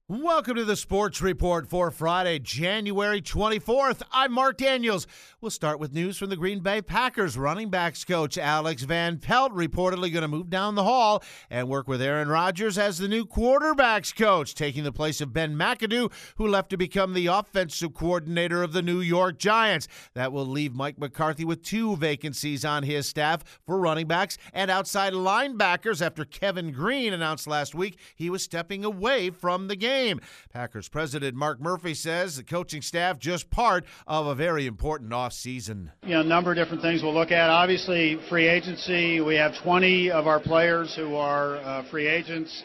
Welcome to the Sports Report for Friday, January 24th. I'm Mark Daniels. We'll start with news from the Green Bay Packers. Running backs coach Alex Van Pelt reportedly going to move down the hall and work with Aaron Rodgers as the new quarterbacks coach, taking the place of Ben McAdoo, who left to become the offensive coordinator of the New York Giants. That will leave Mike McCarthy with two vacancies on his staff for running backs and outside linebackers after Kevin Green announced last week he was stepping away from the game. Packers president Mark Murphy says the coaching staff just part of a very important offseason. A number of different things we'll look at. Obviously, free agency. We have 20 of our players who are free agents.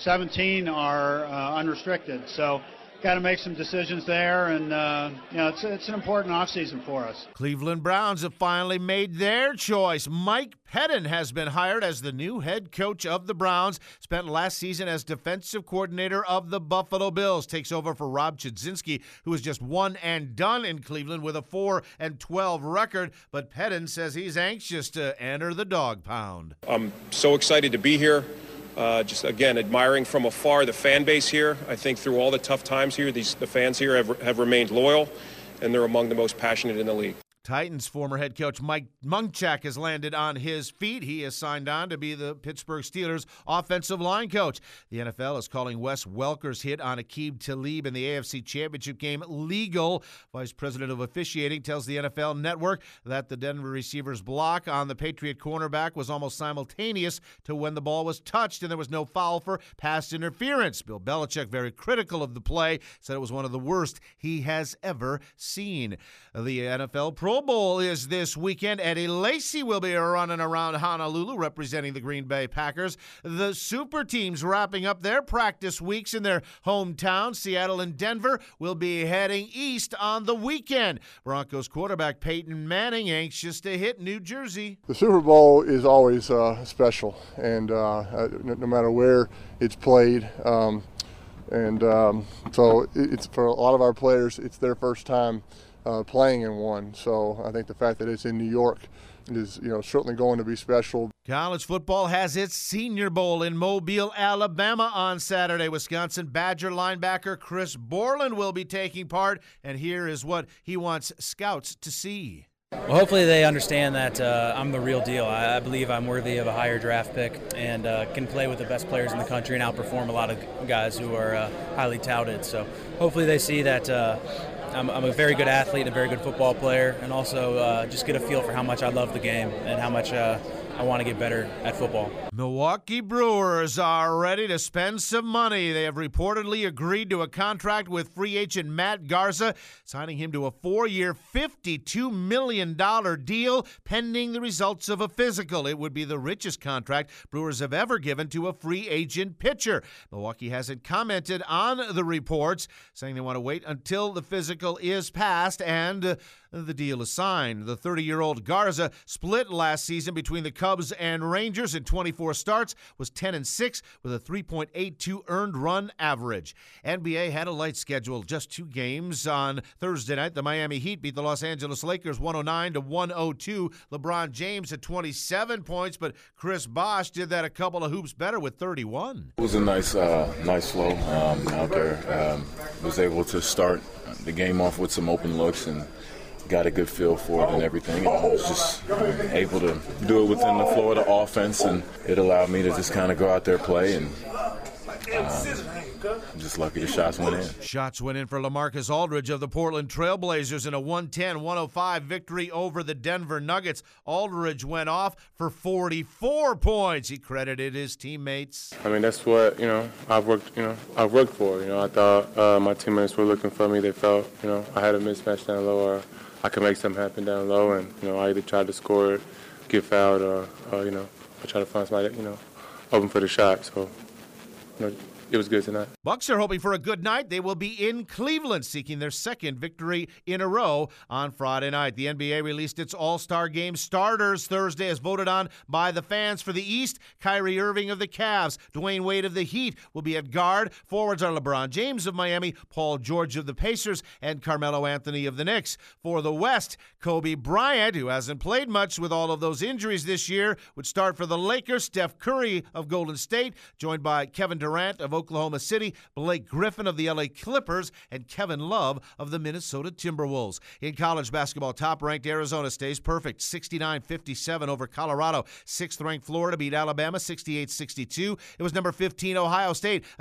17 are unrestricted. So got to make some decisions there, and it's an important offseason for us. Cleveland Browns have finally made their choice. Mike Pettin has been hired as the new head coach of the Browns. Spent last season as defensive coordinator of the Buffalo Bills. Takes over for Rob Chudzinski, who was just one and done in Cleveland with a 4-12 record. But Pettin says he's anxious to enter the dog pound. I'm so excited to be here. Just, again, admiring from afar the fan base here. I think through all the tough times here, the fans here have remained loyal, and they're among the most passionate in the league. Titans former head coach Mike Munchak has landed on his feet. He has signed on to be the Pittsburgh Steelers offensive line coach. The NFL is calling Wes Welker's hit on Aqib Talib in the AFC Championship game legal. Vice President of Officiating tells the NFL Network that the Denver receiver's block on the Patriot cornerback was almost simultaneous to when the ball was touched, and there was no foul for pass interference. Bill Belichick, very critical of the play, said it was one of the worst he has ever seen. The NFL Pro Bowl is this weekend. Eddie Lacy will be running around Honolulu representing the Green Bay Packers. The super teams wrapping up their practice weeks in their hometown. Seattle and Denver will be heading east on the weekend. Broncos quarterback Peyton Manning anxious to hit New Jersey. The Super Bowl is always special, and no matter where it's played. So it's for a lot of our players, it's their first time playing in one. So I think the fact that it's in New York is, certainly going to be special. College football has its Senior Bowl in Mobile, Alabama on Saturday. Wisconsin Badger linebacker Chris Borland will be taking part, and here is what he wants scouts to see. Well, hopefully they understand that I'm the real deal. I believe I'm worthy of a higher draft pick and can play with the best players in the country and outperform a lot of guys who are highly touted. So hopefully they see that I'm a very good athlete, a very good football player, and also just get a feel for how much I love the game and how much I want to get better at football. Milwaukee Brewers are ready to spend some money. They have reportedly agreed to a contract with free agent Matt Garza, signing him to a 4-year, $52 million deal pending the results of a physical. It would be the richest contract Brewers have ever given to a free agent pitcher. Milwaukee hasn't commented on the reports, saying they want to wait until the physical is passed and the deal is signed. The 30-year-old Garza split last season between the Cubs and Rangers in 24 starts, was 10-6 with a 3.82 earned run average. NBA had a light schedule, just 2 games on Thursday night. The Miami Heat beat the Los Angeles Lakers 109-102. LeBron James had 27 points, but Chris Bosh did that a couple of hoops better with 31. It was a nice flow out there. Was able to start the game off with some open looks and got a good feel for it and everything. And I was just able to do it within the flow of the offense, and it allowed me to just kind of go out there, play, and I'm just lucky the shots went in. Shots went in for LaMarcus Aldridge of the Portland Trailblazers in a 110-105 victory over the Denver Nuggets. Aldridge went off for 44 points. He credited his teammates. I mean, that's what, I've worked for. I thought my teammates were looking for me. They felt, I had a mismatch down low, or I could make something happen down low, and, I either tried to score it, get fouled, or I try to find somebody, open for the shot. So, it was good tonight. Bucks are hoping for a good night. They will be in Cleveland seeking their second victory in a row on Friday night. The NBA released its All-Star Game starters Thursday as voted on by the fans. For the East, Kyrie Irving of the Cavs, Dwayne Wade of the Heat will be at guard. Forwards are LeBron James of Miami, Paul George of the Pacers, and Carmelo Anthony of the Knicks. For the West, Kobe Bryant, who hasn't played much with all of those injuries this year, would start for the Lakers. Steph Curry of Golden State, joined by Kevin Durant of Oklahoma City, Blake Griffin of the LA Clippers, and Kevin Love of the Minnesota Timberwolves. In college basketball, top-ranked Arizona stays perfect, 69-57 over Colorado. Sixth-ranked Florida beat Alabama 68-62. It was number 15 Ohio State, a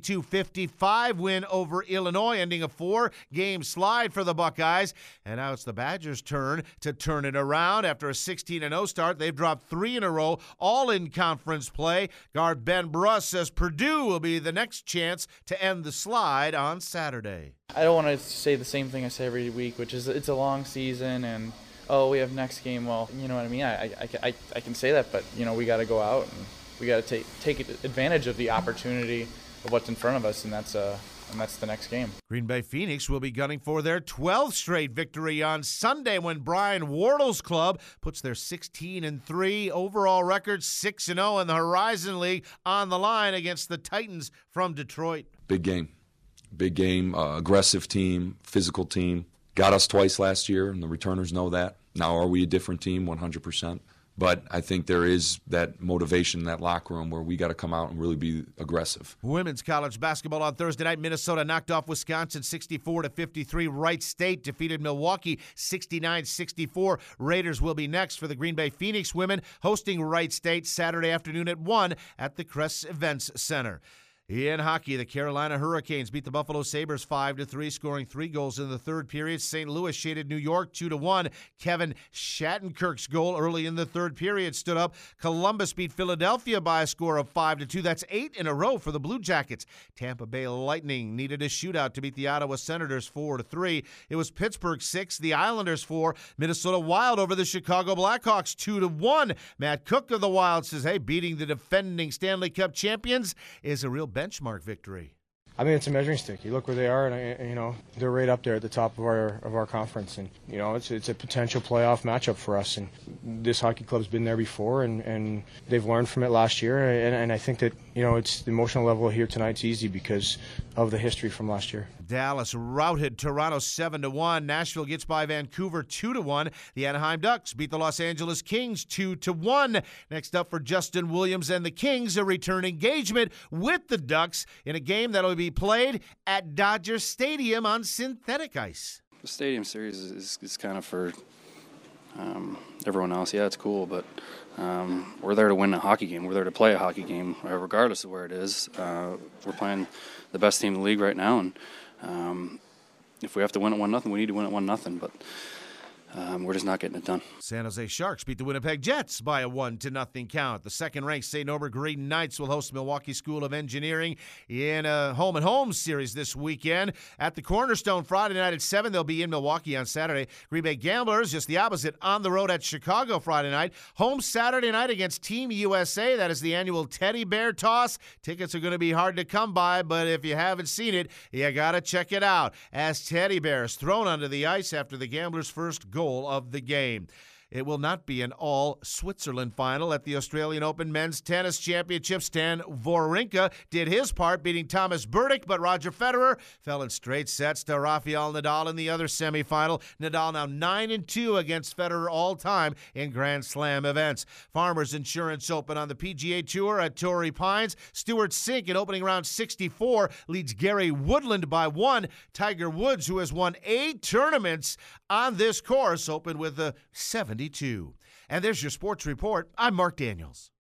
62-55 win over Illinois, ending a 4-game slide for the Buckeyes. And now it's the Badgers' turn to turn it around. After a 16-0 start, they've dropped 3 in a row, all in conference play. Guard Ben Bruss says Purdue will be the next chance to end the slide on Saturday. I don't want to say the same thing I say every week, which is it's a long season and, oh, we have next game. Well, you know what I mean? I can say that, but, you know, we got to go out and we got to take advantage of the opportunity of what's in front of us, and that's the next game. Green Bay Phoenix will be gunning for their 12th straight victory on Sunday when Brian Wardle's club puts their 16-3 overall record, 6-0 in the Horizon League, on the line against the Titans from Detroit. Big game, aggressive team, physical team. Got us twice last year, and the returners know that. Now, are we a different team? 100%. But I think there is that motivation in that locker room where we got to come out and really be aggressive. Women's college basketball on Thursday night. Minnesota knocked off Wisconsin 64-53. Wright State defeated Milwaukee 69-64. Raiders will be next for the Green Bay Phoenix women, hosting Wright State Saturday afternoon at 1 at the Kress Events Center. In hockey, the Carolina Hurricanes beat the Buffalo Sabres 5-3, scoring 3 goals in the third period. St. Louis shaded New York 2-1. Kevin Shattenkirk's goal early in the third period stood up. Columbus beat Philadelphia by a score of 5-2. That's 8 in a row for the Blue Jackets. Tampa Bay Lightning needed a shootout to beat the Ottawa Senators 4-3. It was Pittsburgh 6, the Islanders 4. Minnesota Wild over the Chicago Blackhawks 2-1. Matt Cook of the Wild says, hey, beating the defending Stanley Cup champions is a real benchmark victory. I mean, it's a measuring stick. You look where they are, and you know they're right up there at the top of our conference, and you know it's a potential playoff matchup for us. And this hockey club's been there before, and they've learned from it last year. And I think that it's the emotional level here tonight's easy because of the history from last year. Dallas routed Toronto 7-1. Nashville gets by Vancouver 2-1. The Anaheim Ducks beat the Los Angeles Kings 2-1. Next up for Justin Williams and the Kings, a return engagement with the Ducks in a game that will be played at Dodger Stadium on synthetic ice. The Stadium Series is kind of for everyone else. Yeah, it's cool, but we're there to win a hockey game. We're there to play a hockey game, regardless of where it is. We're playing the best team in the league right now, and if we have to win it 1-0, we need to win it 1-0. But we're just not getting it done. San Jose Sharks beat the Winnipeg Jets by a 1-0 count. The second-ranked St. Norbert Green Knights will host Milwaukee School of Engineering in a home-and-home series this weekend. At the Cornerstone Friday night at 7, they'll be in Milwaukee on Saturday. Green Bay Gamblers, just the opposite, on the road at Chicago Friday night. Home Saturday night against Team USA. That is the annual Teddy Bear Toss. Tickets are going to be hard to come by, but if you haven't seen it, you got to check it out. As teddy bears thrown onto the ice after the Gamblers' first goal of the game. It will not be an all-Switzerland final at the Australian Open Men's Tennis Championship. Stan Wawrinka did his part, beating Thomas Berdych, but Roger Federer fell in straight sets to Rafael Nadal in the other semifinal. Nadal now 9-2 against Federer all-time in Grand Slam events. Farmers Insurance Open on the PGA Tour at Torrey Pines. Stewart Cink in opening round 64 leads Gary Woodland by 1. Tiger Woods, who has won 8 tournaments on this course, opened with a 72. And there's your sports report. I'm Mark Daniels.